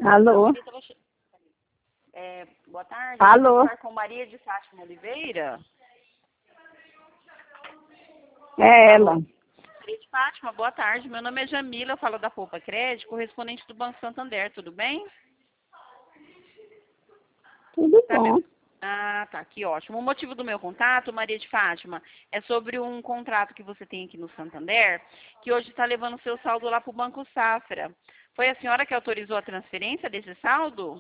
Alô? Boa tarde. Alô? Eu vou falar com Maria de Fátima Oliveira. É ela. Maria de Fátima, boa tarde. Meu nome é Jamila, eu falo da Poupa Crédito, correspondente do Banco Santander, tudo bem? Tudo bom. Ah, tá, que ótimo. O motivo do meu contato, Maria de Fátima, é sobre um contrato que você tem aqui no Santander, que hoje está levando o seu saldo lá para o Banco Safra. Foi a senhora que autorizou a transferência desse saldo?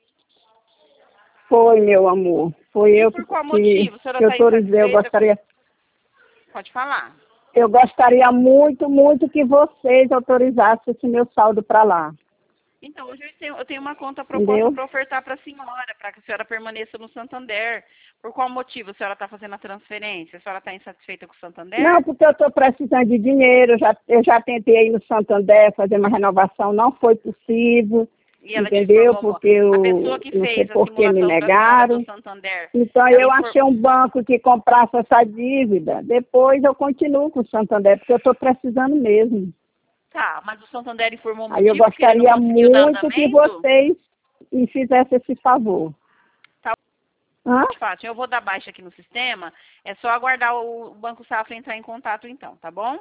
Foi, meu amor. Foi E eu por qual motivo? A senhora que está autorizei. insatisfeita? Pode falar. Eu gostaria muito, muito que vocês autorizassem esse meu saldo para lá. Então, hoje eu tenho uma conta proposta Entendeu? para ofertar para a senhora, para que a senhora permaneça no Santander. Por qual motivo a senhora está fazendo a transferência? A senhora está insatisfeita com o Santander? Não, porque eu estou precisando de dinheiro. Eu já tentei ir no Santander fazer uma renovação, não foi possível. E ela te Entendeu? informou, Porque a eu pessoa que não sei fez a por que me simulação da senhora do negaram. Santander, Então, ela eu achei um banco que comprasse essa dívida. Depois eu continuo com o Santander, porque eu estou precisando mesmo. Tá, mas o Santander informou o Aí eu motivo que ele não gostaria conseguiu dar muito que andamento? vocês me fizessem esse favor. Tá, Hã? Fátima, eu vou dar baixa aqui no sistema, é só aguardar o Banco Safra entrar em contato então, tá bom?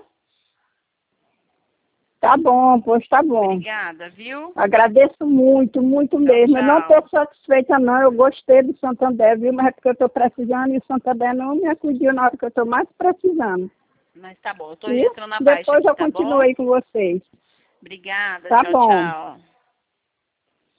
Tá bom, pois tá bom. Obrigada, viu? Agradeço muito, muito mesmo. Eu não Tchau. estou satisfeita não, eu gostei do Santander, viu? Mas é porque eu estou precisando e o Santander não me acudiu na hora que eu estou mais precisando. Mas tá bom, eu tô Viu? registrando a baixa Depois aqui, eu tá continuo bom? aí com vocês. Obrigada, Tá tchau, bom. tchau.